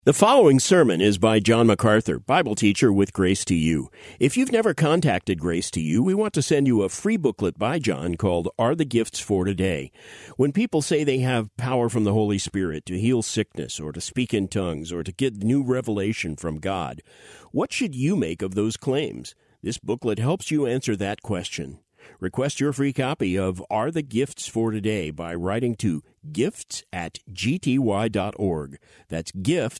The following sermon is by John MacArthur, Bible teacher with Grace to You. If you've never contacted Grace to You, we want to send you a free booklet by John called Are the Gifts for Today? When people say they have power from the Holy Spirit to heal sickness or to speak in tongues or to get new revelation from God, what should you make of those claims? This booklet helps you answer that question. Request your free copy of Are the Gifts for Today by writing to gifts@gty.org. That's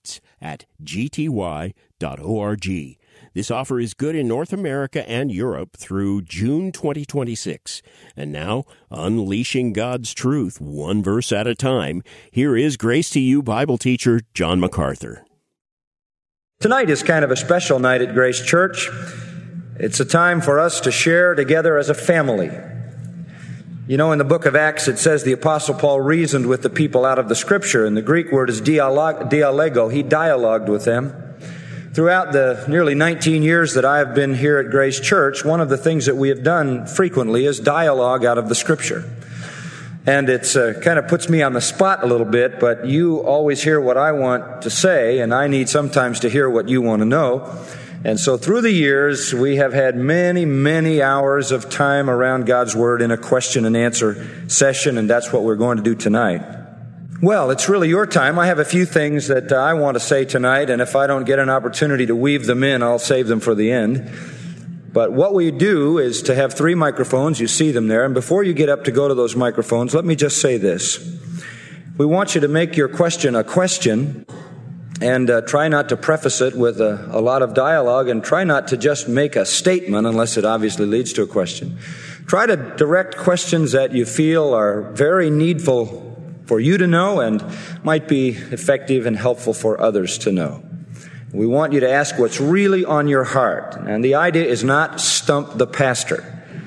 gifts@gty.org. This offer is good in North America and Europe through June 2026. And now, unleashing God's truth one verse at a time, here is Grace to You Bible teacher John MacArthur. Tonight is kind of a special night at Grace Church. It's a time for us to share together as a family. You know, in the book of Acts, it says the Apostle Paul reasoned with the people out of the Scripture, and the Greek word is dialego. He dialogued with them. Throughout the nearly 19 years that I have been here at Grace Church, one of the things that we have done frequently is dialogue out of the Scripture. And it's kind of puts me on the spot a little bit, but you always hear what I want to say, and I need sometimes to hear what you want to know. And so through the years, we have had many, many hours of time around God's Word in a question and answer session, and that's what we're going to do tonight. Well, it's really your time. I have a few things that I want to say tonight, and if I don't get an opportunity to weave them in, I'll save them for the end. But what we do is to have 3 microphones. You see them there. And before you get up to go to those microphones, let me just say this. We want you to make your question a question, and try not to preface it with a lot of dialogue, and try not to just make a statement unless it obviously leads to a question. Try to direct questions that you feel are very needful for you to know and might be effective and helpful for others to know. We want you to ask what's really on your heart. And the idea is not stump the pastor.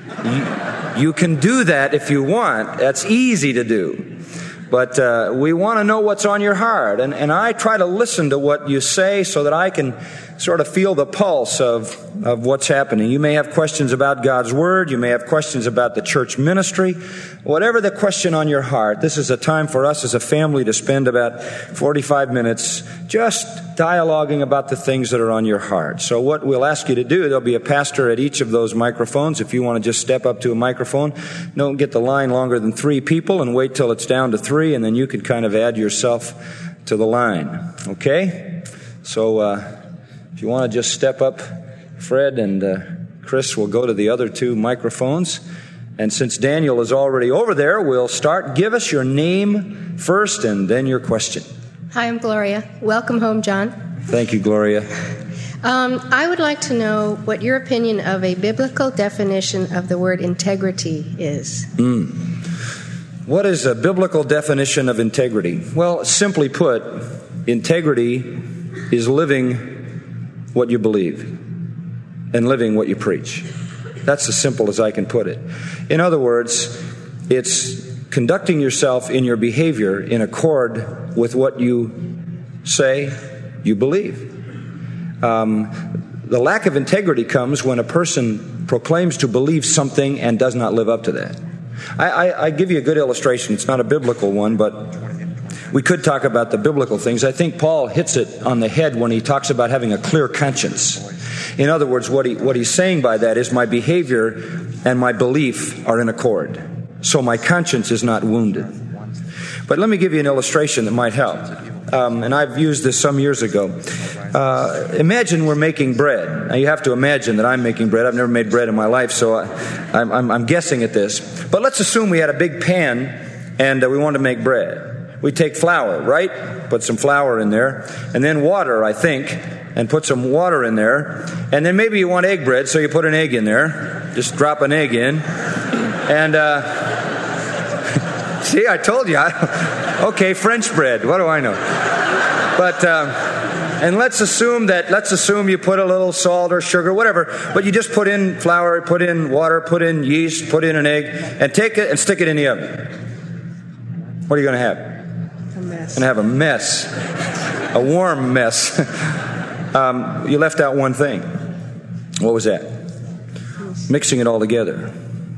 You can do that if you want. That's easy to do. But we want to know what's on your heart. And I try to listen to what you say so that I can sort of feel the pulse of what's happening. You may have questions about God's Word. You may have questions about the church ministry. Whatever the question on your heart, this is a time for us as a family to spend about 45 minutes just dialoguing about the things that are on your heart. So what we'll ask you to do, there'll be a pastor at each of those microphones. If you want to just step up to a microphone, don't get the line longer than 3 people and wait till it's down to 3, and then you can kind of add yourself to the line. Okay? So if you want to just step up, Fred and Chris will go to the other 2 microphones. And since Daniel is already over there, we'll start. Give us your name first and then your question. Hi, I'm Gloria. Welcome home, John. Thank you, Gloria. I would like to know what your opinion of a biblical definition of the word integrity is. What is a biblical definition of integrity? Well, simply put, integrity is living what you believe and living what you preach. That's as simple as I can put it. In other words, it's conducting yourself in your behavior in accord with what you say you believe. The lack of integrity comes when a person proclaims to believe something and does not live up to that. I give you a good illustration. It's not a biblical one, but we could talk about the biblical things. I think Paul hits it on the head when he talks about having a clear conscience. In other words, what he's saying by that is my behavior and my belief are in accord. So my conscience is not wounded. But let me give you an illustration that might help. And I've used this some years ago. Imagine we're making bread. Now you have to imagine that I'm making bread. I've never made bread in my life, so I'm guessing at this. But let's assume we had a big pan and we want to make bread. We take flour, right? Put some flour in there. And then water, I think, and put some water in there. And then maybe you want egg bread, so you put an egg in there. Just drop an egg in. And, see, I told you. Okay, French bread. What do I know? But, and let's assume you put a little salt or sugar, whatever. But you just put in flour, put in water, put in yeast, put in an egg, and take it and stick it in the oven. What are you going to have? A mess. Going to have a mess. A warm mess. You left out one thing. What was that? Mixing it all together.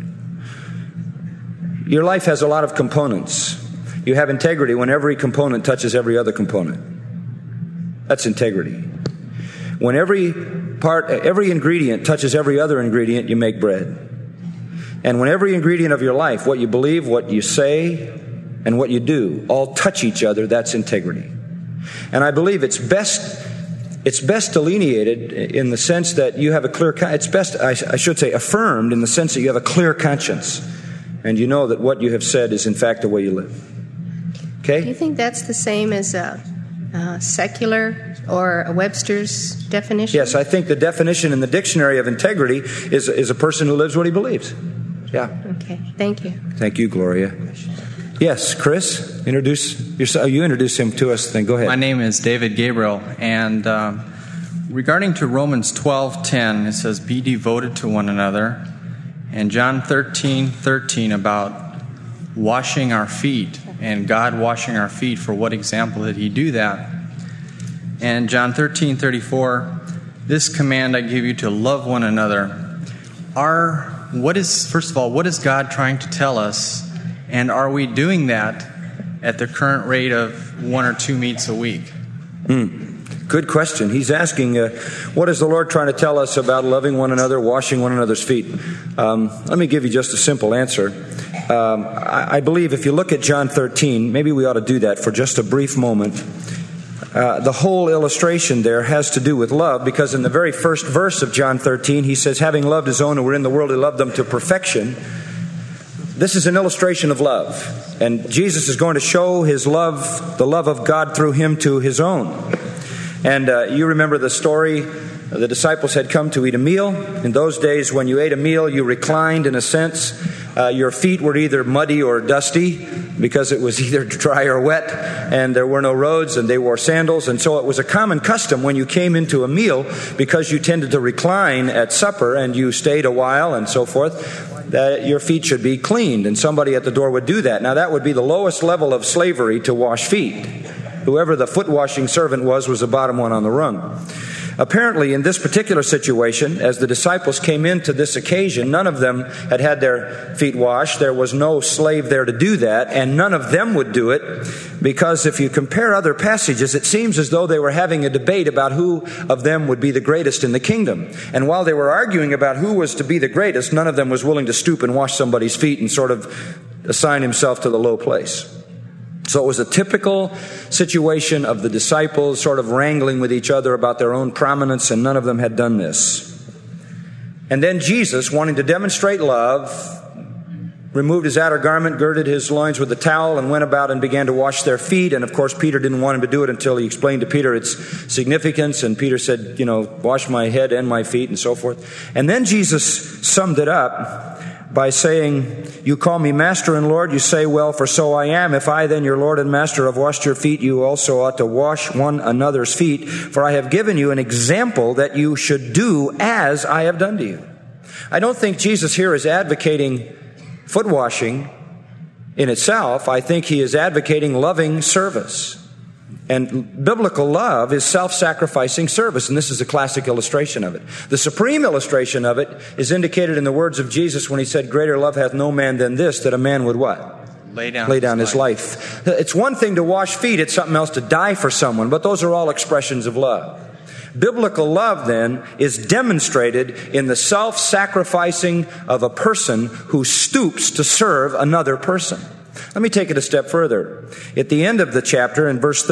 Your life has a lot of components. You have integrity when every component touches every other component. That's integrity. When every ingredient touches every other ingredient, you make bread. And when every ingredient of your life, what you believe, what you say, and what you do, all touch each other, that's integrity. And I believe it's best delineated in the sense that you have a clear, it's best, I should say, affirmed in the sense that you have a clear conscience. And you know that what you have said is in fact the way you live. Okay? Do you think that's the same as a secular or a Webster's definition? Yes, I think the definition in the dictionary of integrity is a person who lives what he believes. Yeah. Okay, thank you. Thank you, Gloria. Yes, Chris, introduce yourself. You introduce him to us, then go ahead. My name is David Gabriel, and regarding to Romans 12:10, it says, "Be devoted to one another," and John 13:13 about washing our feet, and God washing our feet. For what example did He do that? And John 13:34, "This command I give you to love one another." First of all, what is God trying to tell us? And are we doing that at the current rate of 1 or 2 meets a week? Good question. He's asking, what is the Lord trying to tell us about loving one another, washing one another's feet? Let me give you just a simple answer. I believe if you look at John 13, maybe we ought to do that for just a brief moment. The whole illustration there has to do with love, because in the very first verse of John 13, he says, having loved his own who were in the world, he loved them to perfection. This is an illustration of love. And Jesus is going to show his love, the love of God through him to his own. And you remember the story. The disciples had come to eat a meal. In those days, when you ate a meal, you reclined in a sense. Your feet were either muddy or dusty because it was either dry or wet, and there were no roads, and they wore sandals. And so it was a common custom when you came into a meal, because you tended to recline at supper and you stayed a while and so forth, that your feet should be cleaned, and somebody at the door would do that. Now that would be the lowest level of slavery, to wash feet. Whoever the foot washing servant was the bottom one on the rung. Apparently, in this particular situation, as the disciples came into this occasion, none of them had had their feet washed. There was no slave there to do that, and none of them would do it, because if you compare other passages, it seems as though they were having a debate about who of them would be the greatest in the kingdom. And while they were arguing about who was to be the greatest, none of them was willing to stoop and wash somebody's feet and sort of assign himself to the low place. So it was a typical situation of the disciples sort of wrangling with each other about their own prominence, and none of them had done this. And then Jesus, wanting to demonstrate love, removed his outer garment, girded his loins with a towel, and went about and began to wash their feet. And of course, Peter didn't want him to do it until he explained to Peter its significance. And Peter said, wash my head and my feet, and so forth. And then Jesus summed it up by saying, you call me Master and Lord, you say, well, for so I am. If I then, your Lord and Master, have washed your feet, you also ought to wash one another's feet. For I have given you an example that you should do as I have done to you. I don't think Jesus here is advocating foot washing in itself. I think he is advocating loving service. And biblical love is self-sacrificing service, and this is a classic illustration of it. The supreme illustration of it is indicated in the words of Jesus when he said, greater love hath no man than this, that a man would what? Lay down his life. It's one thing to wash feet, it's something else to die for someone, but those are all expressions of love. Biblical love, then, is demonstrated in the self-sacrificing of a person who stoops to serve another person. Let me take it a step further. At the end of the chapter, in verse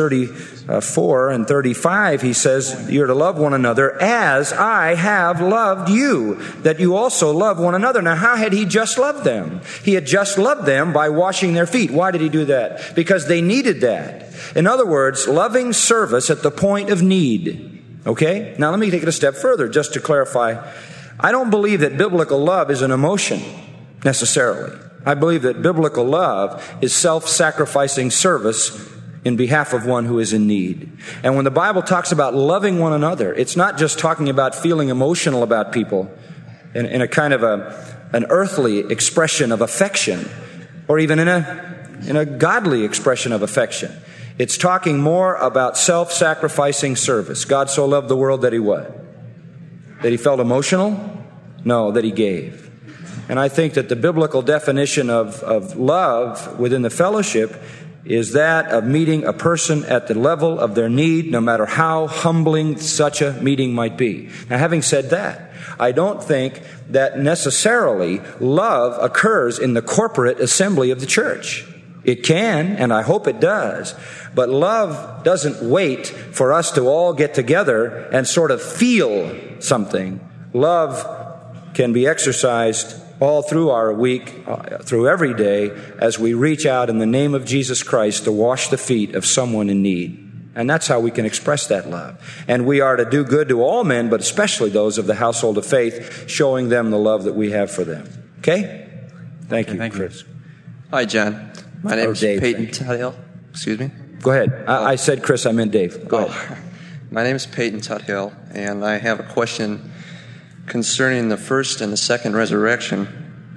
34 and 35, he says, you're to love one another as I have loved you, that you also love one another. Now, how had he just loved them? He had just loved them by washing their feet. Why did he do that? Because they needed that. In other words, loving service at the point of need. Okay? Now, let me take it a step further, just to clarify. I don't believe that biblical love is an emotion, necessarily. I believe that biblical love is self-sacrificing service in behalf of one who is in need. And when the Bible talks about loving one another, it's not just talking about feeling emotional about people in a kind of an earthly expression of affection, or even in a godly expression of affection. It's talking more about self-sacrificing service. God so loved the world that he what? That he felt emotional? No, that he gave. And I think that the biblical definition of love within the fellowship is that of meeting a person at the level of their need, no matter how humbling such a meeting might be. Now, having said that, I don't think that necessarily love occurs in the corporate assembly of the church. It can, and I hope it does. But love doesn't wait for us to all get together and sort of feel something. Love can be exercised all through our week, through every day, as we reach out in the name of Jesus Christ to wash the feet of someone in need. And that's how we can express that love. And we are to do good to all men, but especially those of the household of faith, showing them the love that we have for them. Okay? Thank you, Chris. Hi, John. My name is Peyton Tuthill. Excuse me? Go ahead. I said Chris, I meant Dave. Go ahead. My name is Peyton Tuthill, and I have a question concerning the first and the second resurrection.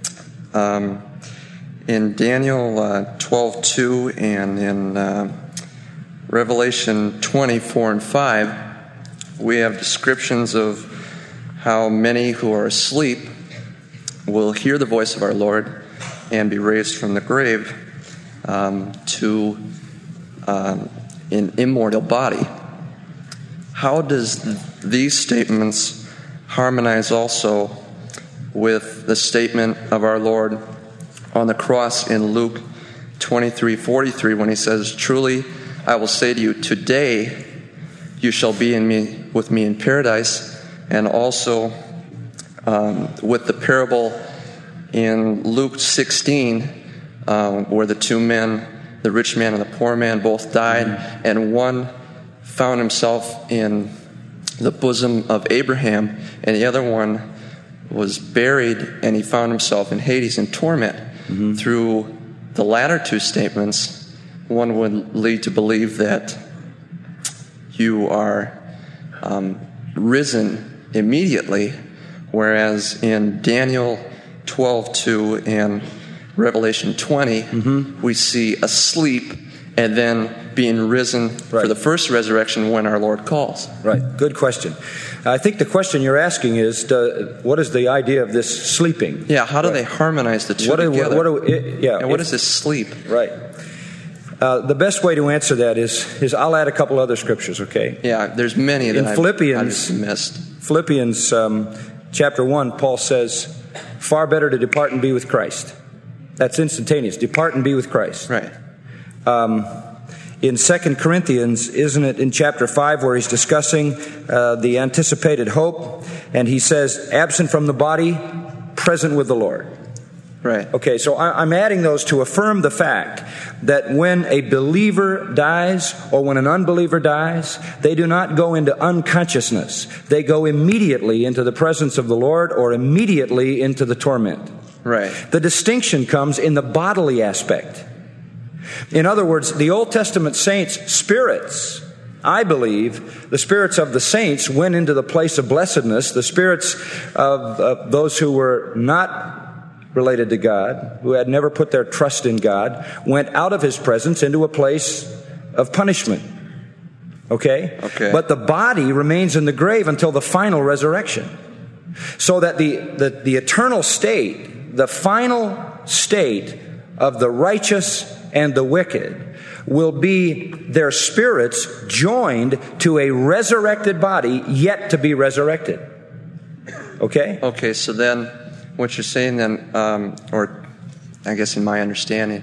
In Daniel 12:2 and in Revelation 20:4 and 5, we have descriptions of how many who are asleep will hear the voice of our Lord and be raised from the grave to an immortal body. How does these statements harmonize also with the statement of our Lord on the cross in Luke 23:43 when he says, "Truly I will say to you, today you shall be with me in paradise," and also with the parable in Luke 16 where the two men, the rich man and the poor man, both died, and one found himself in the bosom of Abraham, and the other one was buried, and he found himself in Hades in torment. Mm-hmm. Through the latter two statements, one would lead to believe that you are risen immediately, whereas in Daniel 12:2 and Revelation 20, we see asleep and then being risen for the first resurrection when our Lord calls. Right. Good question. I think the question you're asking is, what is the idea of this sleeping? Yeah, how do they harmonize the two together? What is this sleep? Right. The best way to answer that is I'll add a couple other scriptures, okay? Yeah, there's many that I've missed. Philippians chapter 1, Paul says, far better to depart and be with Christ. That's instantaneous. Depart and be with Christ. Right. In 2 Corinthians, isn't it in chapter 5 where he's discussing the anticipated hope, and he says, absent from the body, present with the Lord. Right. Okay, so I'm adding those to affirm the fact that when a believer dies or when an unbeliever dies, they do not go into unconsciousness. They go immediately into the presence of the Lord or immediately into the torment. Right. The distinction comes in the bodily aspect. In other words, the Old Testament saints' spirits, I believe, the spirits of the saints went into the place of blessedness. The spirits of those who were not related to God, who had never put their trust in God, went out of His presence into a place of punishment. Okay? But the body remains in the grave until the final resurrection. So that the eternal state, the final state of the righteous and the wicked will be their spirits joined to a resurrected body yet to be resurrected. Okay? Okay, so then what you're saying then, or I guess in my understanding,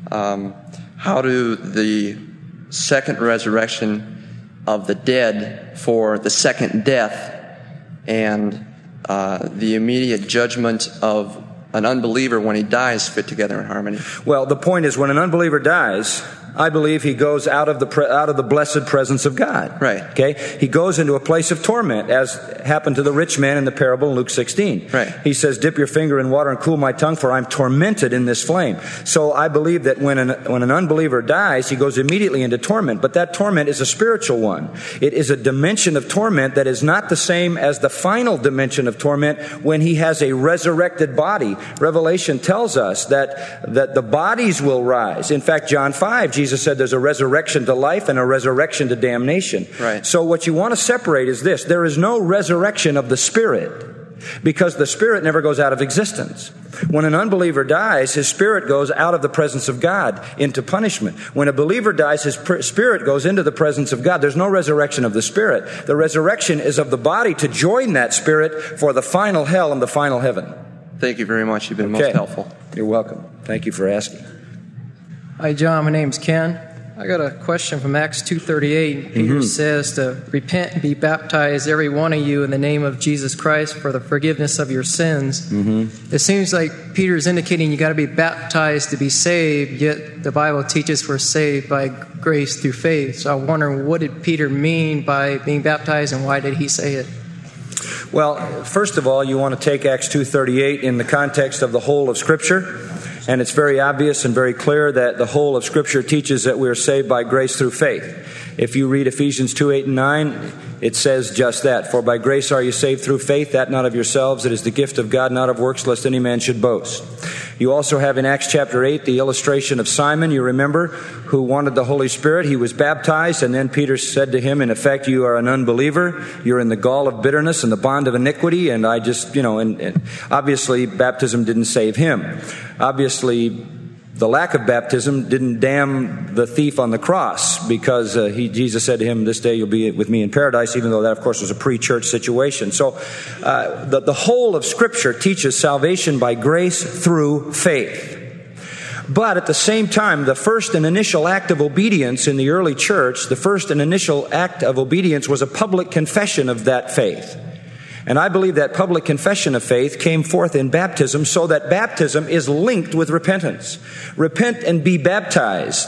how do the second resurrection of the dead for the second death and the immediate judgment of an unbeliever when he dies fit together in harmony? Well, the point is, when an unbeliever dies, I believe he goes out of the blessed presence of God. Right. Okay? He goes into a place of torment, as happened to the rich man in the parable in Luke 16. Right. He says, dip your finger in water and cool my tongue, for I'm tormented in this flame. So I believe that when an unbeliever dies, he goes immediately into torment. But that torment is a spiritual one. It is a dimension of torment that is not the same as the final dimension of torment when he has a resurrected body. Revelation tells us that the bodies will rise. In fact, John 5, Jesus said there's a resurrection to life and a resurrection to damnation. Right. So what you want to separate is this. There is no resurrection of the spirit, because the spirit never goes out of existence. When an unbeliever dies, his spirit goes out of the presence of God into punishment. When a believer dies, his spirit goes into the presence of God. There's no resurrection of the spirit. The resurrection is of the body to join that spirit for the final hell and the final heaven. Thank you very much. You've been most helpful. You're welcome. Thank you for asking. Hi, John. My name's Ken. I got a question from Acts 2:38. Peter says to repent and be baptized, every one of you, in the name of Jesus Christ for the forgiveness of your sins. It seems like Peter's indicating you got to be baptized to be saved, yet the Bible teaches we're saved by grace through faith. So I'm wondering, what did Peter mean by being baptized, and why did he say it? Well, first of all, you want to take Acts 2:38 in the context of the whole of Scripture. And it's very obvious and very clear that the whole of Scripture teaches that we are saved by grace through faith. If you read Ephesians 2:8 and 9, it says just that. For by grace are you saved through faith, that not of yourselves. It is the gift of God, not of works, lest any man should boast. You also have in Acts chapter 8 the illustration of Simon, you remember, who wanted the Holy Spirit. He was baptized, and then Peter said to him, in effect, you are an unbeliever. You're in the gall of bitterness and the bond of iniquity. And I just, and obviously baptism didn't save him. Obviously, the lack of baptism didn't damn the thief on the cross, because Jesus said to him, this day you'll be with me in paradise, even though that, of course, was a pre-church situation. So the whole of Scripture teaches salvation by grace through faith. But at the same time, the first and initial act of obedience in the early church, the first and initial act of obedience was a public confession of that faith. And I believe that public confession of faith came forth in baptism, so that baptism is linked with repentance. Repent and be baptized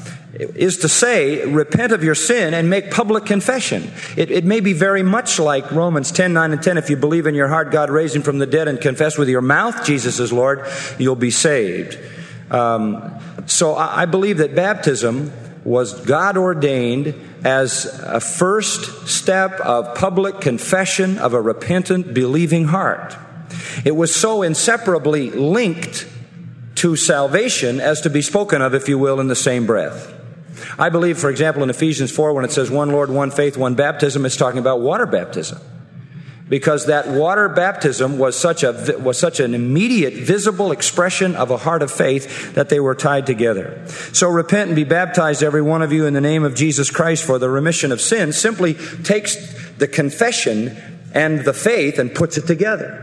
is to say, repent of your sin and make public confession. It may be very much like Romans 10:9 and 10. If you believe in your heart God raised him from the dead and confess with your mouth Jesus is Lord, you'll be saved. So I believe that baptism was God ordained as a first step of public confession of a repentant, believing heart. It was so inseparably linked to salvation as to be spoken of, if you will, in the same breath. I believe, for example, in Ephesians 4, when it says one Lord, one faith, one baptism, it's talking about water baptism. Because that water baptism was such an immediate, visible expression of a heart of faith that they were tied together. So repent and be baptized, every one of you, in the name of Jesus Christ for the remission of sins, simply takes the confession and the faith and puts it together.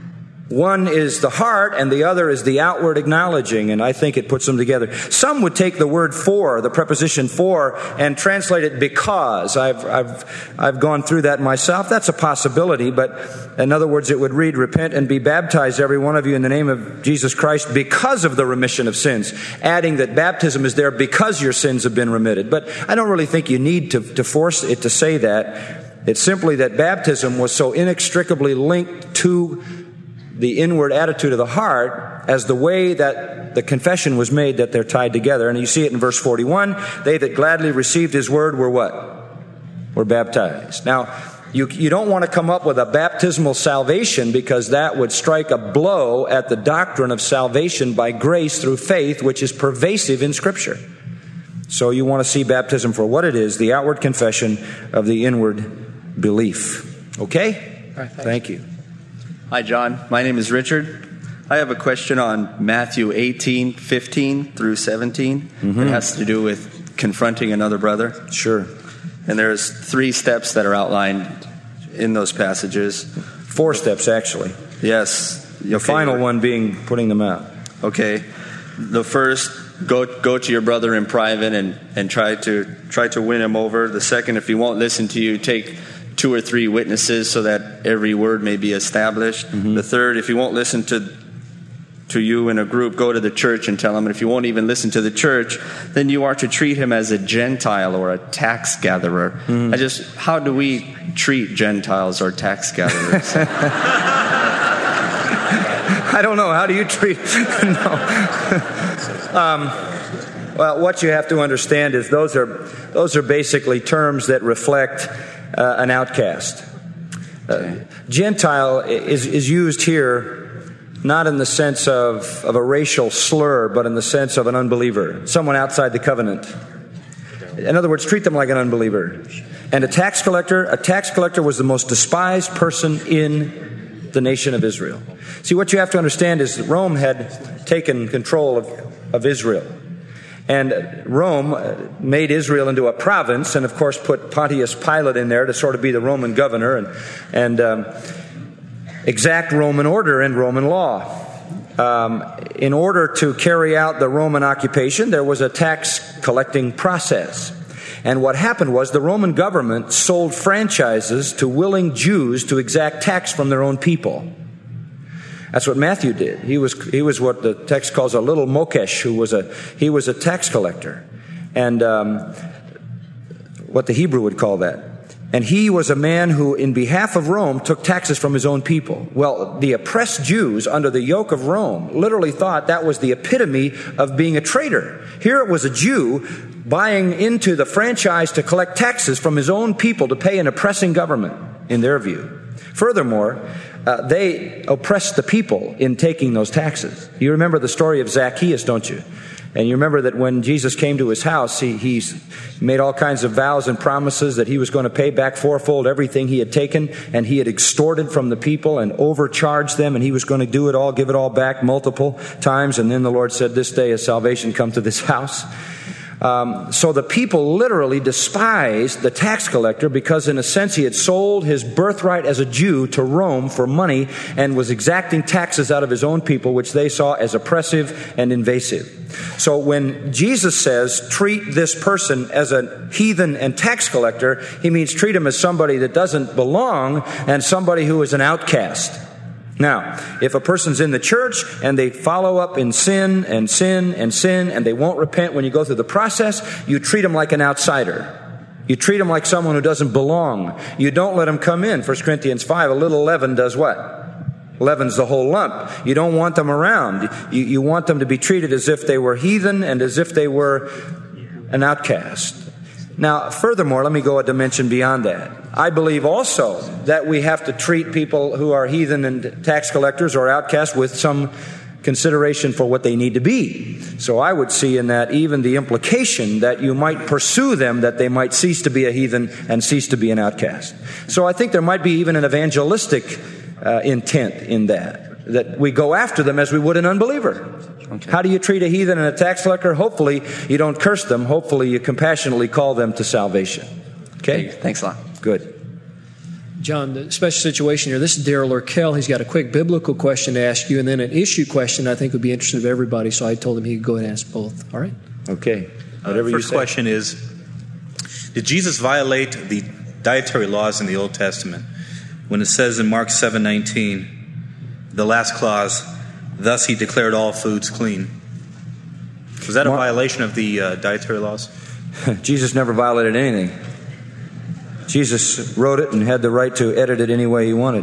One is the heart and the other is the outward acknowledging, and I think it puts them together. Some would take the word for, the preposition for, and translate it because. I've gone through that myself. That's a possibility, but in other words, it would read, repent and be baptized, every one of you, in the name of Jesus Christ because of the remission of sins, adding that baptism is there because your sins have been remitted. But I don't really think you need to force it to say that. It's simply that baptism was so inextricably linked to the inward attitude of the heart as the way that the confession was made that they're tied together. And you see it in verse 41. They that gladly received his word were what? Were baptized. Now, you don't want to come up with a baptismal salvation, because that would strike a blow at the doctrine of salvation by grace through faith, which is pervasive in Scripture. So you want to see baptism for what it is, the outward confession of the inward belief. Okay? All right, thank you. Hi, John. My name is Richard. I have a question on Matthew 18:15 through 17. It has to do with confronting another brother. Sure. And there's 3 steps that are outlined in those passages. 4 steps, actually. Yes. The final one being putting them out. Okay. The first, go to your brother in private and try to win him over. The second, if he won't listen to you, take 2 or 3 witnesses so that every word may be established. The third, if he won't listen to you in a group, go to the church and tell him. And if you won't even listen to the church, then you are to treat him as a Gentile or a tax gatherer. How do we treat Gentiles or tax gatherers? I don't know. How do you treat? No. Well, what you have to understand is those are basically terms that reflect an outcast. Gentile is used here not in the sense of a racial slur, but in the sense of an unbeliever, someone outside the covenant. In other words, treat them like an unbeliever. And a tax collector was the most despised person in the nation of Israel. See, what you have to understand is that Rome had taken control of Israel. And Rome made Israel into a province and, of course, put Pontius Pilate in there to sort of be the Roman governor and exact Roman order and Roman law. In order to carry out the Roman occupation, there was a tax collecting process. And what happened was the Roman government sold franchises to willing Jews to exact tax from their own people. That's what Matthew did. He was what the text calls a little mokesh, he was a tax collector. And what the Hebrew would call that. And he was a man who, in behalf of Rome, took taxes from his own people. Well, the oppressed Jews under the yoke of Rome literally thought that was the epitome of being a traitor. Here it was a Jew buying into the franchise to collect taxes from his own people to pay an oppressing government, in their view. Furthermore, they oppressed the people in taking those taxes. You remember the story of Zacchaeus, don't you? And you remember that when Jesus came to his house, he made all kinds of vows and promises that he was going to pay back fourfold everything he had taken, and he had extorted from the people and overcharged them, and he was going to do it all, give it all back multiple times. And then the Lord said, "This day has salvation come to this house." So the people literally despised the tax collector because, in a sense, he had sold his birthright as a Jew to Rome for money and was exacting taxes out of his own people, which they saw as oppressive and invasive. So when Jesus says, treat this person as a heathen and tax collector, he means treat him as somebody that doesn't belong and somebody who is an outcast. Now, if a person's in the church and they follow up in sin and sin and sin and they won't repent when you go through the process, you treat them like an outsider. You treat them like someone who doesn't belong. You don't let them come in. 1 Corinthians 5, a little leaven does what? Leavens the whole lump. You don't want them around. You want them to be treated as if they were heathen and as if they were an outcast. Now, furthermore, let me go a dimension beyond that. I believe also that we have to treat people who are heathen and tax collectors or outcasts with some consideration for what they need to be. So I would see in that even the implication that you might pursue them, that they might cease to be a heathen and cease to be an outcast. So I think there might be even an evangelistic intent in that we go after them as we would an unbeliever. Okay. How do you treat a heathen and a tax collector? Hopefully you don't curse them. Hopefully you compassionately call them to salvation. Okay? Thanks a lot. Good. John, the special situation here, this is Darrell Urkel. He's got a quick biblical question to ask you and then an issue question I think would be interesting to everybody, so I told him he could go ahead and ask both. All right? Okay. Whatever you say. First question is, did Jesus violate the dietary laws in the Old Testament when it says in Mark 7:19, the last clause, thus he declared all foods clean? Was that a violation of the dietary laws? Jesus never violated anything. Jesus wrote it and had the right to edit it any way he wanted.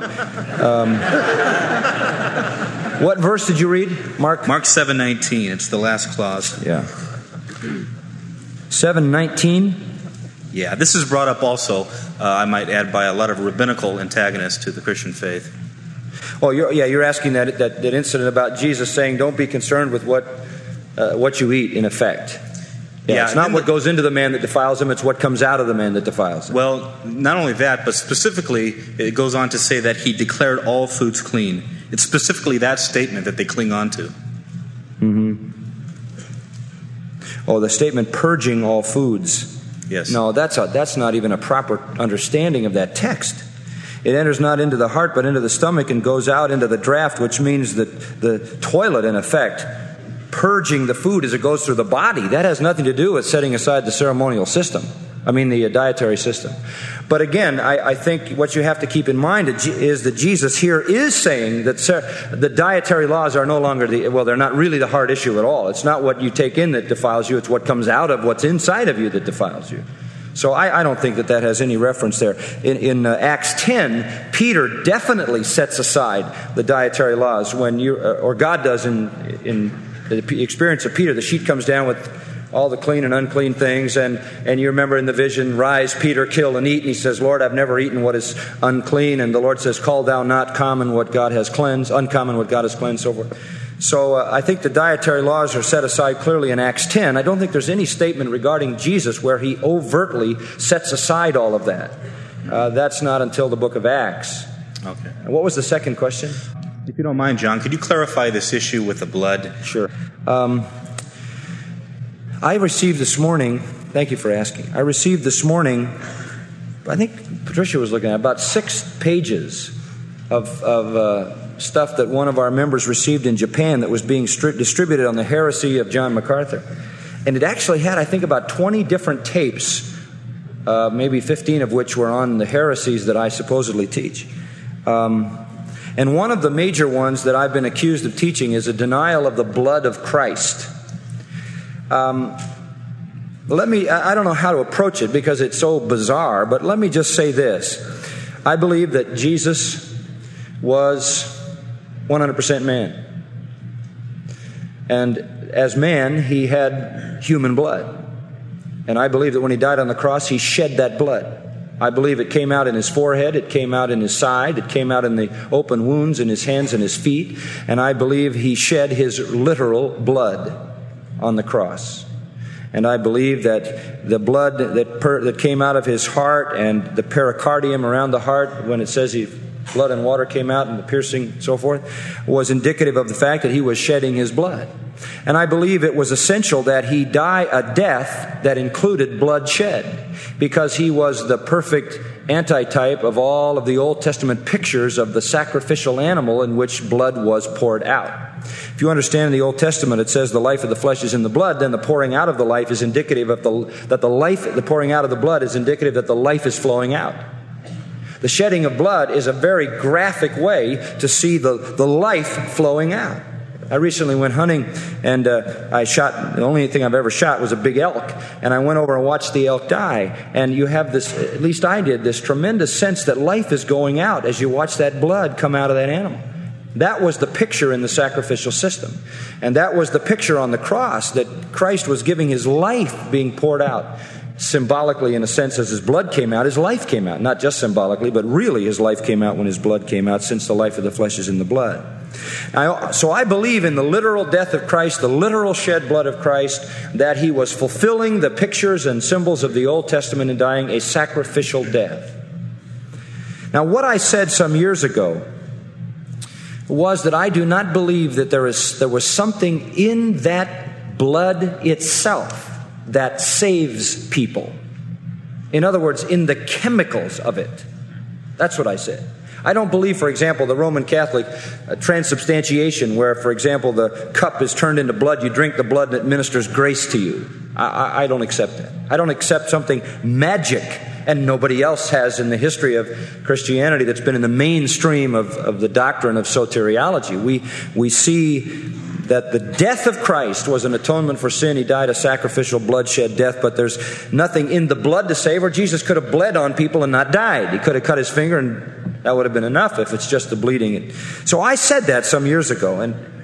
What verse did you read, Mark? Mark 7:19. It's the last clause. Yeah. 7:19? Yeah, this is brought up also, I might add, by a lot of rabbinical antagonists to the Christian faith. Oh, you're asking that incident about Jesus saying, don't be concerned with what you eat, in effect. Yeah, it's not what goes into the man that defiles him, it's what comes out of the man that defiles him. Well, not only that, but specifically, it goes on to say that he declared all foods clean. It's specifically that statement that they cling on to. Mm-hmm. Oh, the statement, purging all foods. Yes. No, that's not even a proper understanding of that text. It enters not into the heart, but into the stomach and goes out into the draught, which means that the toilet, in effect, purging the food as it goes through the body. That has nothing to do with setting aside the ceremonial system. The dietary system. But again, I think what you have to keep in mind is that Jesus here is saying that the dietary laws are no longer they're not really the hard issue at all. It's not what you take in that defiles you, it's what comes out of what's inside of you that defiles you. So I don't think that has any reference there. In Acts 10, Peter definitely sets aside the dietary laws when or God does in the experience of Peter. The sheet comes down with all the clean and unclean things, and you remember in the vision, rise, Peter, kill and eat, and he says, Lord, I've never eaten what is unclean, and the Lord says, call thou not common what God has cleansed, uncommon what God has cleansed, so forth. So I think the dietary laws are set aside clearly in Acts 10. I don't think there's any statement regarding Jesus where he overtly sets aside all of that. That's not until the book of Acts. Okay. And what was the second question? If you don't mind, John, could you clarify this issue with the blood? Sure. I received this morning, thank you for asking, I received this morning, I think Patricia was looking at, about 6 pages of stuff that one of our members received in Japan that was being distributed on the heresy of John MacArthur. And it actually had, I think, about 20 different tapes, maybe 15 of which were on the heresies that I supposedly teach. And one of the major ones that I've been accused of teaching is a denial of the blood of Christ. I don't know how to approach it because it's so bizarre, but let me just say this. I believe that Jesus was 100% man. And as man, he had human blood. And I believe that when he died on the cross, he shed that blood. I believe it came out in his forehead, it came out in his side, it came out in the open wounds in his hands and his feet, and I believe he shed his literal blood on the cross. And I believe that the blood that came out of his heart and the pericardium around the heart, when it says blood and water came out and the piercing and so forth, was indicative of the fact that he was shedding his blood. And I believe it was essential that he die a death that included bloodshed, because he was the perfect antitype of all of the Old Testament pictures of the sacrificial animal in which blood was poured out. If you understand in the Old Testament it says the life of the flesh is in the blood, then the pouring out of the life is indicative of the pouring out of the blood is indicative that the life is flowing out. The shedding of blood is a very graphic way to see the life flowing out. I recently went hunting, and I shot, the only thing I've ever shot was a big elk, and I went over and watched the elk die, and you have this, at least I did, this tremendous sense that life is going out as you watch that blood come out of that animal. That was the picture in the sacrificial system, and that was the picture on the cross, that Christ was giving his life being poured out. Symbolically, in a sense, as his blood came out, his life came out. Not just symbolically, but really his life came out when his blood came out, since the life of the flesh is in the blood. So I believe in the literal death of Christ, the literal shed blood of Christ, that he was fulfilling the pictures and symbols of the Old Testament and dying a sacrificial death. Now, what I said some years ago was that I do not believe that there was something in that blood itself that saves people. In other words, in the chemicals of it. That's what I said. I don't believe, for example, the Roman Catholic transubstantiation, where, for example, the cup is turned into blood, you drink the blood and it ministers grace to you. I don't accept that. I don't accept something magic, and nobody else has in the history of Christianity that's been in the mainstream of the doctrine of soteriology. We see that the death of Christ was an atonement for sin. He died a sacrificial bloodshed death, but there's nothing in the blood to save, or Jesus could have bled on people and not died. He could have cut his finger and that would have been enough if it's just the bleeding. So I said that some years ago,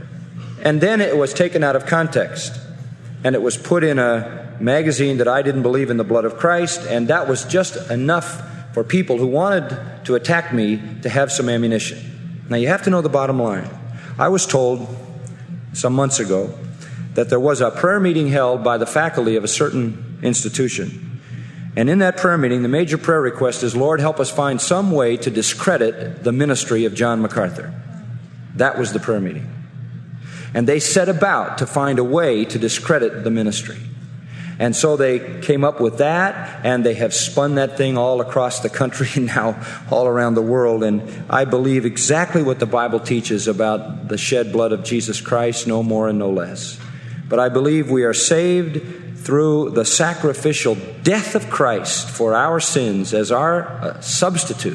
and then it was taken out of context, and it was put in a magazine that I didn't believe in the blood of Christ, and that was just enough for people who wanted to attack me to have some ammunition. Now you have to know the bottom line. I was told some months ago that there was a prayer meeting held by the faculty of a certain institution. And in that prayer meeting, the major prayer request is, Lord, help us find some way to discredit the ministry of John MacArthur. That was the prayer meeting. And they set about to find a way to discredit the ministry. And so they came up with that, and they have spun that thing all across the country and now all around the world. And I believe exactly what the Bible teaches about the shed blood of Jesus Christ, no more and no less. But I believe we are saved through the sacrificial death of Christ for our sins as our substitute,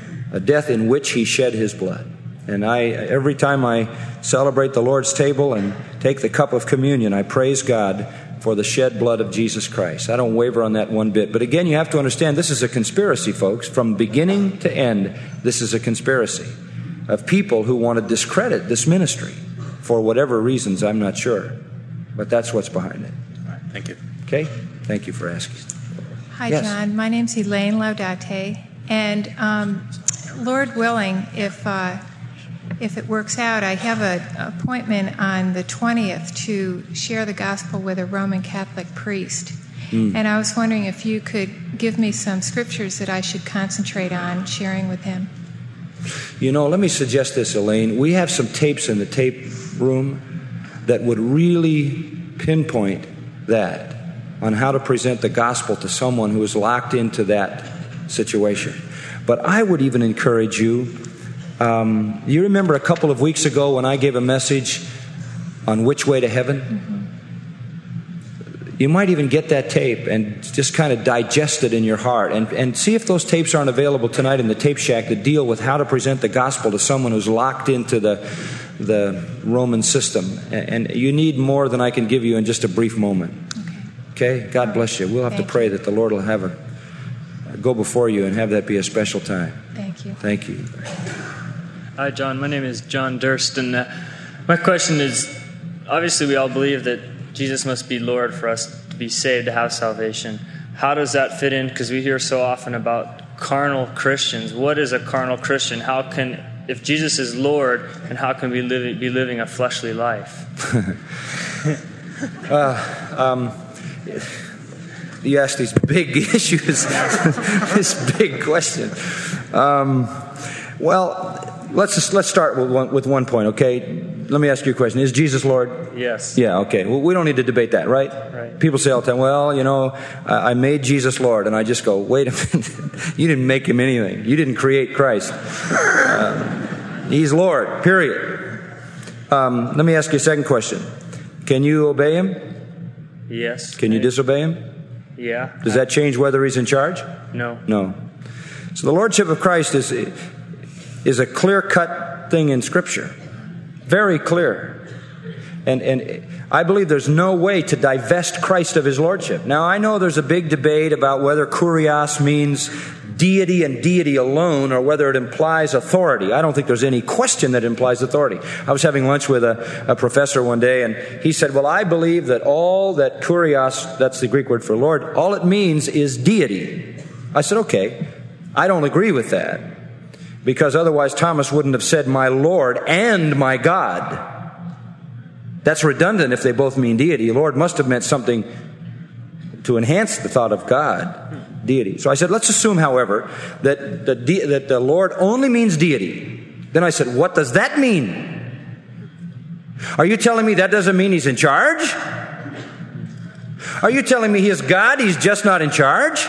a death in which he shed his blood. And every time I celebrate the Lord's table and take the cup of communion, I praise God for the shed blood of Jesus Christ. I don't waver on that one bit. But again, you have to understand, this is a conspiracy, folks. From beginning to end, this is a conspiracy of people who want to discredit this ministry for whatever reasons, I'm not sure. But that's what's behind it. All right, thank you. Okay? Thank you for asking. Hi, Yes. John. My name's Elaine Laudate. And Lord willing, if it works out, I have an appointment on the 20th to share the gospel with a Roman Catholic priest. And I was wondering if you could give me some scriptures that I should concentrate on sharing with him. You know, let me suggest this, Elaine. We have some tapes in the tape room that would really pinpoint that on how to present the gospel to someone who is locked into that situation. But I would even encourage you, you remember a couple of weeks ago when I gave a message on which way to heaven? Mm-hmm. You might even get that tape and just kind of digest it in your heart and see if those tapes aren't available tonight in the Tape Shack that deal with how to present the gospel to someone who's locked into the Roman system. And you need more than I can give you in just a brief moment. Okay? God bless you. We'll have to pray that the Lord will have go before you and have that be a special time. Thank you. Thank you. Hi, John. My name is John Durst, and my question is, obviously we all believe that Jesus must be Lord for us to be saved, to have salvation. How does that fit in? Because we hear so often about carnal Christians. What is a carnal Christian? If Jesus is Lord, and how can we be living a fleshly life? You ask these big issues, this big question. Well, let's start with one point, okay? Let me ask you a question. Is Jesus Lord? Yes. Yeah, okay. Well, we don't need to debate that, right? Right. People say all the time, well, you know, I made Jesus Lord. And I just go, wait a minute. You didn't make him anything. You didn't create Christ. He's Lord, period. Let me ask you a second question. Can you obey him? Yes. Can you disobey him? Yeah. Does that change whether he's in charge? No. No. So the Lordship of Christ is a clear-cut thing in Scripture. Very clear. And I believe there's no way to divest Christ of his Lordship. Now, I know there's a big debate about whether kurios means deity and deity alone, or whether it implies authority. I don't think there's any question that it implies authority. I was having lunch with a professor one day, and he said, well, I believe that all that kurios, that's the Greek word for Lord, all it means is deity. I said, okay, I don't agree with that, because otherwise Thomas wouldn't have said, my Lord and my God. That's redundant if they both mean deity. Lord must have meant something to enhance the thought of God, deity. So I said, let's assume, however, that the Lord only means deity. Then I said, what does that mean? Are you telling me that doesn't mean he's in charge? Are you telling me he is God, he's just not in charge?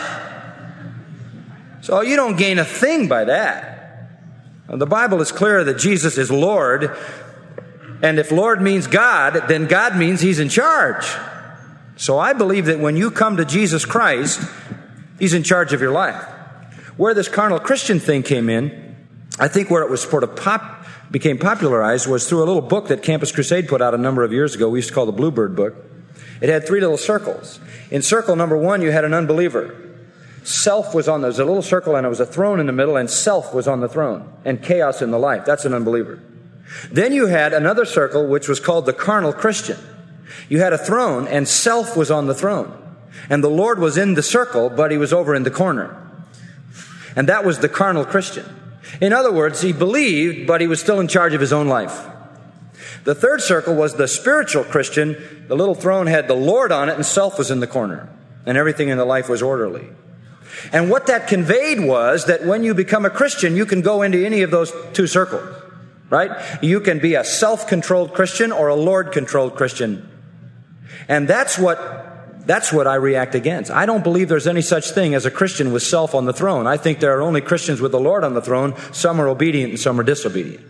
So you don't gain a thing by that. The Bible is clear that Jesus is Lord, and if Lord means God, then God means he's in charge. So I believe that when you come to Jesus Christ, he's in charge of your life. Where this carnal Christian thing came in, I think where it was sort of became popularized was through a little book that Campus Crusade put out a number of years ago. We used to call the Bluebird book. It had 3 little circles. In circle number 1, you had an unbeliever. Self was on, there was a little circle and there was a throne in the middle, and self was on the throne, and chaos in the life. That's an unbeliever. Then you had another circle which was called the carnal Christian. You had a throne and self was on the throne. And the Lord was in the circle, but he was over in the corner. And that was the carnal Christian. In other words, he believed, but he was still in charge of his own life. The third circle was the spiritual Christian. The little throne had the Lord on it, and self was in the corner. And everything in the life was orderly. And what that conveyed was that when you become a Christian, you can go into any of those 2 circles. Right? You can be a self-controlled Christian or a Lord-controlled Christian. And that's what I react against. I don't believe there's any such thing as a Christian with self on the throne. I think there are only Christians with the Lord on the throne. Some are obedient and some are disobedient.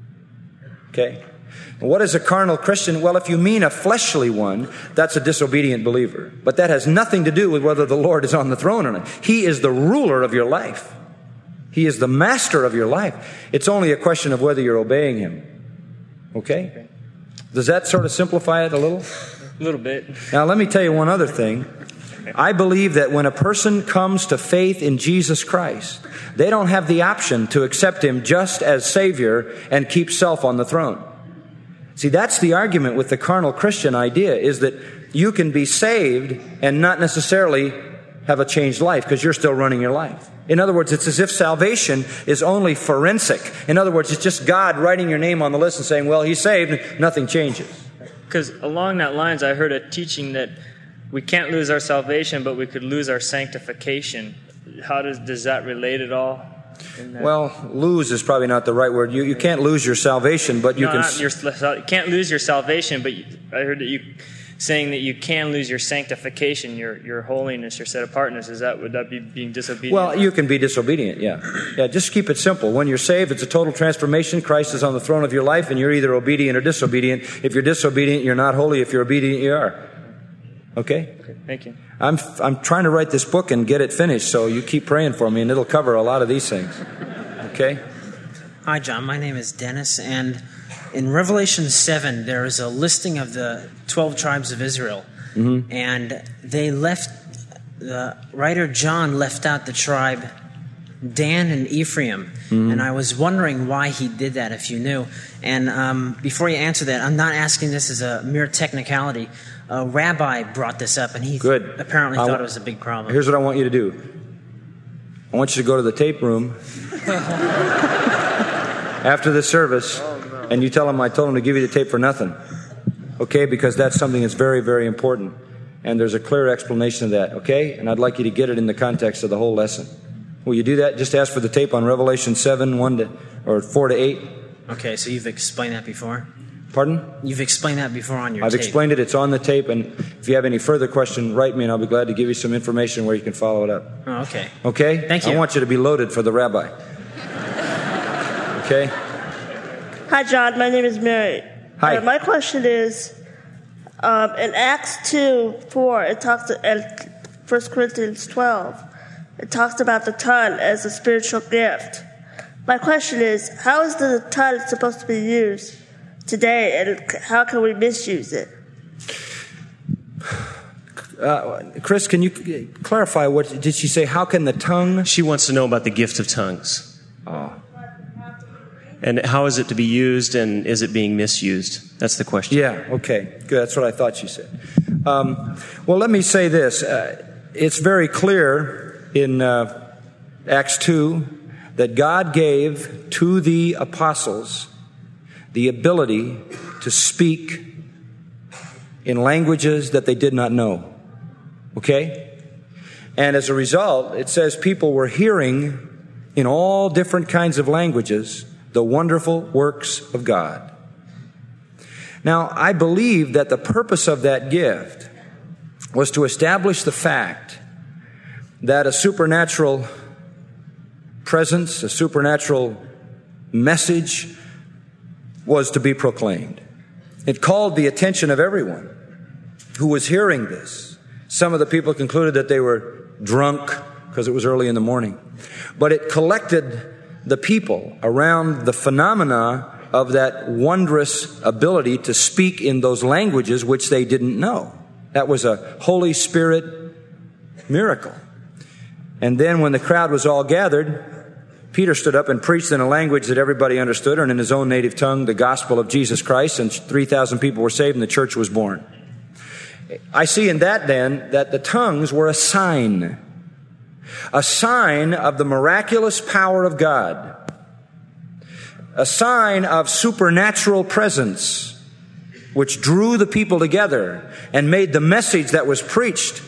Okay? What is a carnal Christian? Well, if you mean a fleshly one, that's a disobedient believer. But that has nothing to do with whether the Lord is on the throne or not. He is the ruler of your life. He is the master of your life. It's only a question of whether you're obeying him. Okay? Does that sort of simplify it a little? A little bit. Now, let me tell you one other thing. I believe that when a person comes to faith in Jesus Christ, they don't have the option to accept him just as Savior and keep self on the throne. See, that's the argument with the carnal Christian idea, is that you can be saved and not necessarily have a changed life because you're still running your life. In other words, it's as if salvation is only forensic. In other words, it's just God writing your name on the list and saying, well, he's saved, nothing changes. Because along that lines, I heard a teaching that we can't lose our salvation, but we could lose our sanctification. How does that relate at all? Well, lose is probably not the right word. You can't lose your salvation, but you can... You can't lose your salvation, but I heard that you saying that you can lose your sanctification, your holiness, your set-apartness. Would that be being disobedient? Well, you can be disobedient, yeah. Yeah, just keep it simple. When you're saved, it's a total transformation. Christ is on the throne of your life, and you're either obedient or disobedient. If you're disobedient, you're not holy. If you're obedient, you are. Okay? Thank you. I'm trying to write this book and get it finished, so you keep praying for me, and it'll cover a lot of these things. Okay? Hi, John. My name is Dennis, and in Revelation 7, there is a listing of the 12 tribes of Israel, and the writer John left out the tribe Dan and Ephraim, and I was wondering why he did that, if you knew. And before you answer that, I'm not asking this as a mere technicality. A rabbi brought this up, and he apparently thought it was a big problem. Here's what I want you to do. I want you to go to the tape room after the service, and you tell them I told them to give you the tape for nothing. Okay? Because that's something that's very, very important. And there's a clear explanation of that. Okay? And I'd like you to get it in the context of the whole lesson. Will you do that? Just ask for the tape on Revelation 7, 4 to 8. Okay, so you've explained that before? Pardon? You've explained that before on your tape. I've explained it. It's on the tape. And if you have any further question, write me, and I'll be glad to give you some information where you can follow it up. Oh, okay. Okay? Thank you. I want you to be loaded for the rabbi. Okay? Hi, John. My name is Mary. Hi. My question is, in Acts 2:4, it talks, and 1 Corinthians 12, it talks about the tongue as a spiritual gift. My question is, how is the tongue supposed to be used today, and how can we misuse it? Chris, can you clarify what did she say? How can the tongue? She wants to know about the gift of tongues. Oh. And how is it to be used, and is it being misused? That's the question. Yeah, okay. Good. That's what I thought she said. Well, let me say this. It's very clear in Acts 2 that God gave to the apostles the ability to speak in languages that they did not know. Okay? And as a result, it says people were hearing in all different kinds of languages the wonderful works of God. Now, I believe that the purpose of that gift was to establish the fact that a supernatural presence, a supernatural message was to be proclaimed. It called the attention of everyone who was hearing this. Some of the people concluded that they were drunk because it was early in the morning. But it collected the people around the phenomena of that wondrous ability to speak in those languages which they didn't know. That was a Holy Spirit miracle. And then when the crowd was all gathered, Peter stood up and preached in a language that everybody understood, and in his own native tongue, the gospel of Jesus Christ, and 3,000 people were saved, and the church was born. I see in that then that the tongues were a sign of the miraculous power of God, a sign of supernatural presence, which drew the people together and made the message that was preached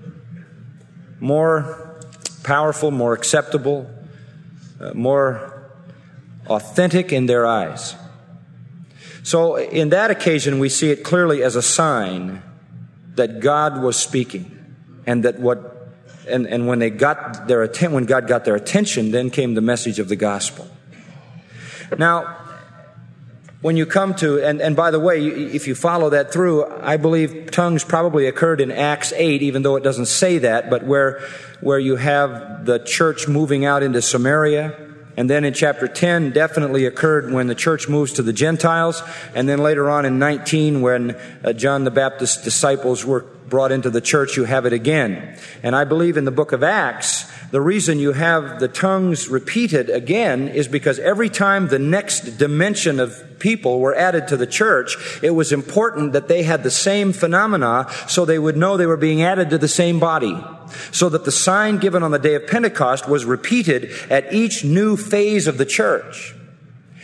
more powerful, more acceptable, more authentic in their eyes. So in that occasion, we see it clearly as a sign that God was speaking, and that when when God got their attention, then came the message of the gospel. Now, when you come to, and by the way, if you follow that through, I believe tongues probably occurred in Acts 8, even though it doesn't say that, but where you have the church moving out into Samaria. And then in chapter 10, definitely occurred when the church moves to the Gentiles. And then later on in 19, when John the Baptist's disciples were brought into the church, you have it again. And I believe in the book of Acts, the reason you have the tongues repeated again is because every time the next dimension of people were added to the church, it was important that they had the same phenomena so they would know they were being added to the same body. So that the sign given on the day of Pentecost was repeated at each new phase of the church.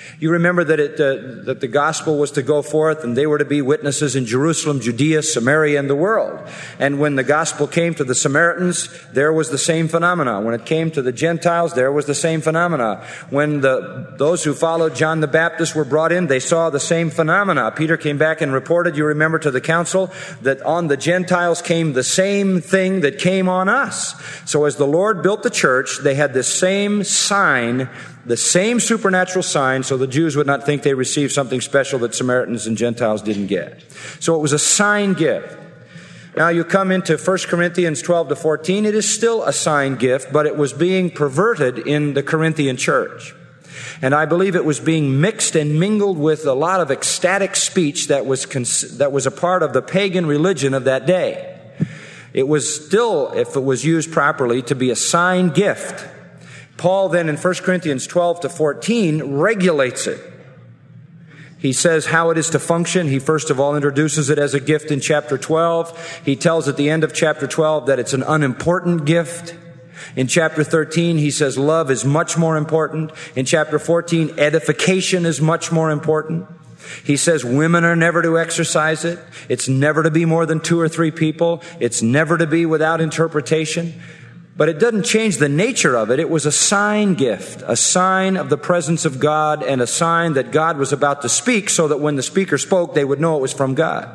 You remember that the gospel was to go forth and they were to be witnesses in Jerusalem, Judea, Samaria, and the world. And when the gospel came to the Samaritans, there was the same phenomena. When it came to the Gentiles, there was the same phenomena. When those who followed John the Baptist were brought in, they saw the same phenomena. Peter came back and reported, you remember, to the council that on the Gentiles came the same thing that came on us. So as the Lord built the church, they had this same sign, the same supernatural sign, so the Jews would not think they received something special that Samaritans and Gentiles didn't get. So it was a sign gift. Now you come into 1 Corinthians 12 to 14, it is still a sign gift, but it was being perverted in the Corinthian church. And I believe it was being mixed and mingled with a lot of ecstatic speech that was a part of the pagan religion of that day. It was still, if it was used properly, to be a sign gift. Paul then in 1 Corinthians 12 to 14 regulates it. He says how it is to function. He first of all introduces it as a gift in chapter 12. He tells at the end of chapter 12 that it's an unimportant gift. In chapter 13, he says love is much more important. In chapter 14, edification is much more important. He says women are never to exercise it. It's never to be more than 2 or 3 people. It's never to be without interpretation. But it doesn't change the nature of it. It was a sign gift, a sign of the presence of God and a sign that God was about to speak so that when the speaker spoke, they would know it was from God.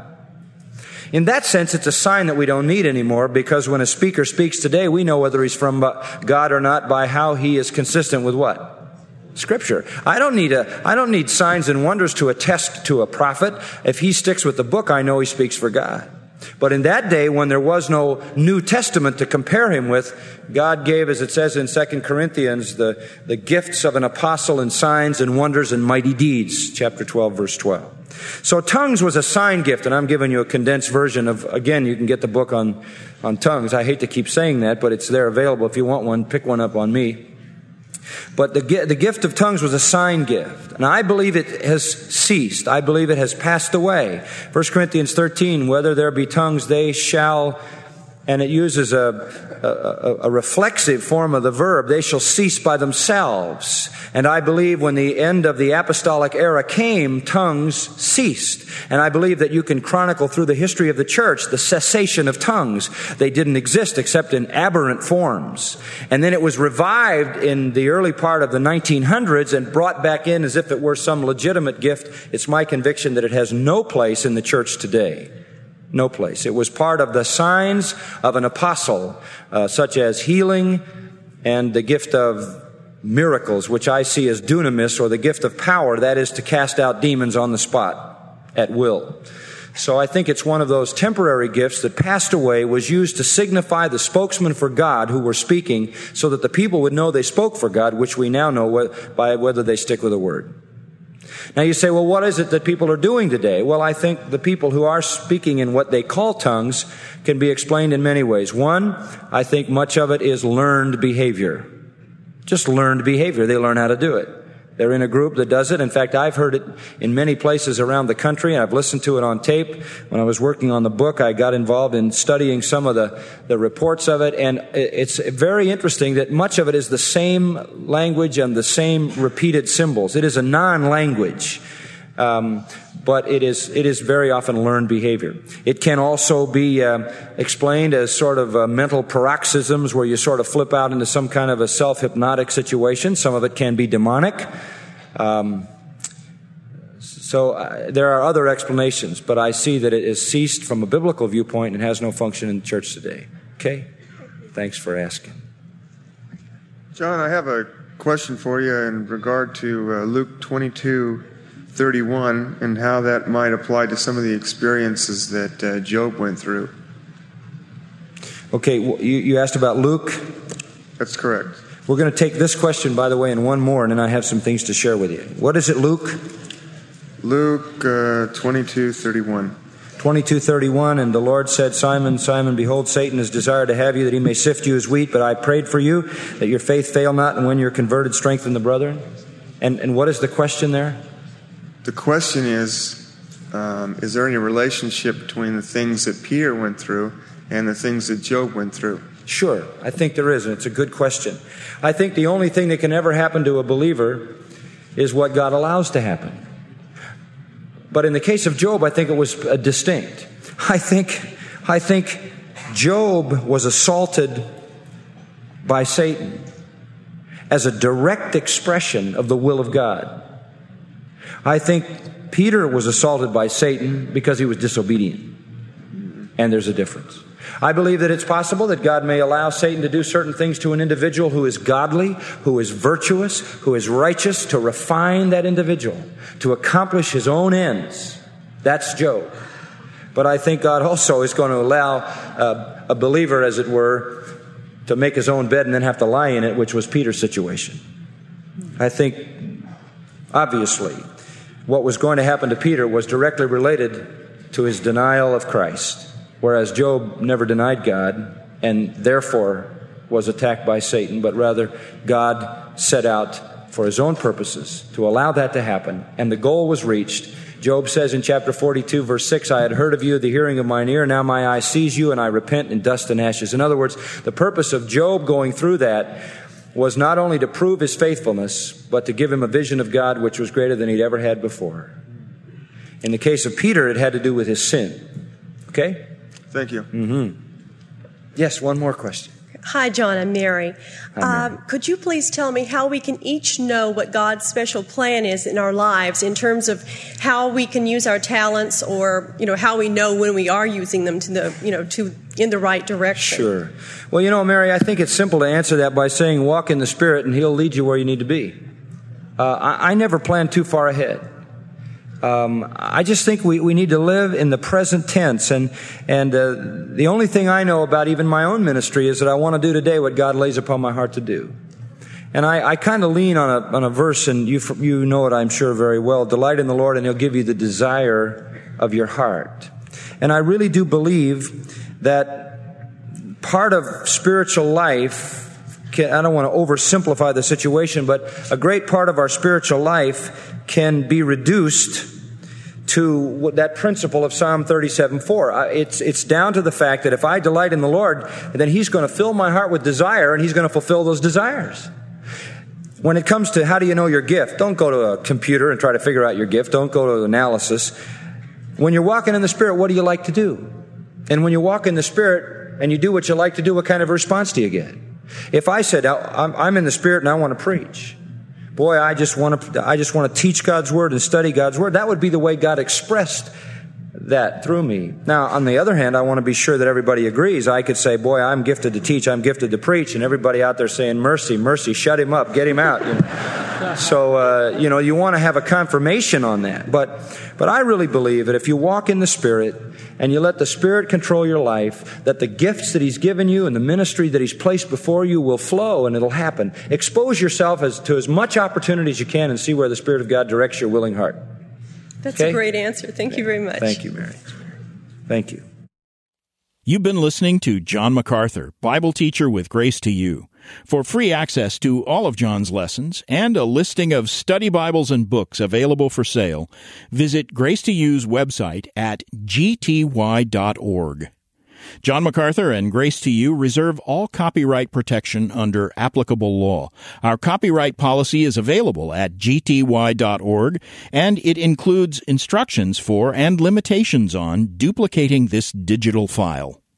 In that sense, it's a sign that we don't need anymore because when a speaker speaks today, we know whether he's from God or not by how he is consistent with what? Scripture. I don't need signs and wonders to attest to a prophet. If he sticks with the book, I know he speaks for God. But in that day, when there was no New Testament to compare him with, God gave, as it says in 2 Corinthians, the gifts of an apostle and signs and wonders and mighty deeds, chapter 12, verse 12. So tongues was a sign gift, and I'm giving you a condensed version of, again, you can get the book on tongues. I hate to keep saying that, but it's there available. If you want one, pick one up on me. But the gift of tongues was a sign gift. And I believe it has ceased. I believe it has passed away. 1 Corinthians 13, whether there be tongues, they shall, and it uses a reflexive form of the verb, they shall cease by themselves. And I believe when the end of the apostolic era came, tongues ceased. And I believe that you can chronicle through the history of the church the cessation of tongues. They didn't exist except in aberrant forms. And then it was revived in the early part of the 1900s and brought back in as if it were some legitimate gift. It's my conviction that it has no place in the church today. No place. It was part of the signs of an apostle, such as healing and the gift of miracles, which I see as dunamis, or the gift of power, that is to cast out demons on the spot at will. So I think it's one of those temporary gifts that passed away, was used to signify the spokesman for God who were speaking so that the people would know they spoke for God, which we now know by whether they stick with the word. Now you say, well, what is it that people are doing today? Well, I think the people who are speaking in what they call tongues can be explained in many ways. One, I think much of it is learned behavior. Just learned behavior. They learn how to do it. They're in a group that does it. In fact, I've heard it in many places around the country, and I've listened to it on tape. When I was working on the book, I got involved in studying some of the reports of it, and it's very interesting that much of it is the same language and the same repeated symbols. It is a non-language, but it is very often learned behavior. It can also be explained as sort of mental paroxysms where you sort of flip out into some kind of a self-hypnotic situation. Some of it can be demonic. So there are other explanations, but I see that it is ceased from a biblical viewpoint and has no function in the church today. Okay? Thanks for asking. John, I have a question for you in regard to Luke 22:31 and how that might apply to some of the experiences that Job went through. Okay, you asked about Luke? That's correct. We're going to take this question, by the way, and one more, and then I have some things to share with you. What is it, Luke? Luke 22:31. 22:31, and the Lord said, Simon, Simon, behold, Satan has desired to have you, that he may sift you as wheat, but I prayed for you, that your faith fail not, and when you're converted, strengthen the brethren. And what is the question there? The question is there any relationship between the things that Peter went through and the things that Job went through? Sure, I think there is, and it's a good question. I think the only thing that can ever happen to a believer is what God allows to happen. But in the case of Job, I think it was distinct. I think Job was assaulted by Satan as a direct expression of the will of God. I think Peter was assaulted by Satan because he was disobedient. And there's a difference. I believe that it's possible that God may allow Satan to do certain things to an individual who is godly, who is virtuous, who is righteous, to refine that individual, to accomplish his own ends. That's Job. But I think God also is going to allow a believer, as it were, to make his own bed and then have to lie in it, which was Peter's situation. I think, obviously, what was going to happen to Peter was directly related to his denial of Christ. Whereas Job never denied God and therefore was attacked by Satan, but rather God set out for his own purposes to allow that to happen, and the goal was reached. Job says in chapter 42, verse 6, I had heard of you, the hearing of mine ear, now my eye sees you, and I repent in dust and ashes. In other words, the purpose of Job going through that was not only to prove his faithfulness, but to give him a vision of God which was greater than he'd ever had before. In the case of Peter, it had to do with his sin. Okay? Thank you. Mm-hmm. Yes, one more question. Hi, John. I'm Mary. Hi, Mary. Could you please tell me how we can each know what God's special plan is in our lives in terms of how we can use our talents, or how we know when we are using them in the right direction? Sure. Well, Mary, I think it's simple to answer that by saying walk in the Spirit and He'll lead you where you need to be. I never plan too far ahead. I just think we need to live in the present tense, and the only thing I know about even my own ministry is that I want to do today what God lays upon my heart to do. And I kind of lean on a verse, and you know it, I'm sure, very well. Delight in the Lord, and He'll give you the desire of your heart. And I really do believe that part of spiritual life, I don't want to oversimplify the situation, but a great part of our spiritual life can be reduced to that principle of Psalm 37:4. It's down to the fact that if I delight in the Lord, then He's going to fill my heart with desire, and He's going to fulfill those desires. When it comes to how do you know your gift, don't go to a computer and try to figure out your gift. Don't go to analysis. When you're walking in the Spirit, what do you like to do? And when you walk in the Spirit and you do what you like to do, what kind of response do you get? If I said, I'm in the Spirit and I want to preach, boy, I just want to teach God's Word and study God's Word, that would be the way God expressed that through me. Now, on the other hand, I want to be sure that everybody agrees. I could say, boy, I'm gifted to teach, I'm gifted to preach, and everybody out there saying, mercy, mercy, shut him up, get him out. So, you want to have a confirmation on that. But I really believe that if you walk in the Spirit and you let the Spirit control your life, that the gifts that He's given you and the ministry that He's placed before you will flow, and it'll happen. Expose yourself to as much opportunity as you can and see where the Spirit of God directs your willing heart. That's a great answer. Thank you very much. Thank you, Mary. Thank you. You've been listening to John MacArthur, Bible teacher with Grace to You. For free access to all of John's lessons and a listing of study Bibles and books available for sale, visit Grace to You's website at gty.org. John MacArthur and Grace to You reserve all copyright protection under applicable law. Our copyright policy is available at gty.org, and it includes instructions for and limitations on duplicating this digital file.